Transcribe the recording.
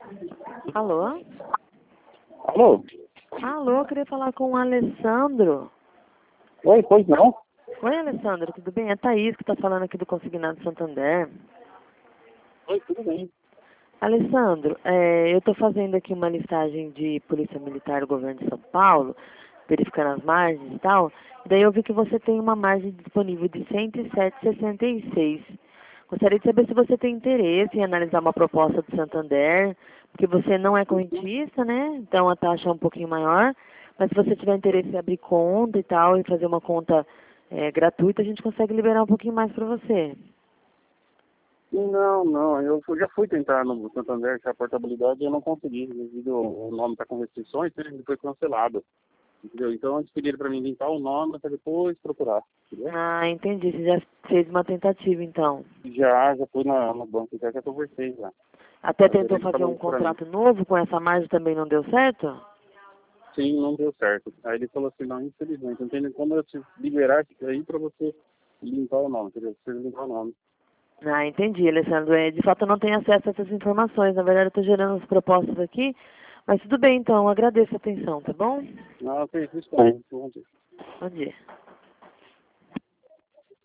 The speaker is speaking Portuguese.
Alô? Alô? Alô, eu queria falar com o Alessandro. Oi, pois não? Oi, Alessandro, tudo bem? É Thaís que está falando aqui do Consignado Santander. Oi, tudo bem. Alessandro, eu estou fazendo aqui uma listagem de Polícia Militar do Governo de São Paulo, verificando as margens e tal, e daí eu vi que você tem uma margem disponível de 107,66. Gostaria de saber se você tem interesse em analisar uma proposta do Santander, porque você não é correntista, né? Então a taxa é um pouquinho maior, mas se você tiver interesse em abrir conta e tal, e fazer uma conta gratuita, a gente consegue liberar um pouquinho mais para você. Não, já fui tentar no Santander que a portabilidade e eu não consegui, devido o nome está com restrições, né, ele foi cancelado, entendeu? Então eles pediram para mim limpar o nome para depois procurar, entendeu? Ah, entendi. Você já fez uma tentativa, então. Já fui no banco, já conversei já. Até Mas tentou ele fazer falou um isso para mim. contrato novo com essa margem também não deu certo? Sim, não deu certo. Aí ele falou assim, não, infelizmente, não tem como eu te liberar isso aí para você limpar o nome, entendeu? Você limpar o nome. Ah, entendi, Alessandro. De fato, eu não tenho acesso a essas informações. Na verdade, eu estou gerando as propostas aqui. Mas tudo bem, então. Eu agradeço a atenção, tá bom? Não, fez isso também. Bom dia.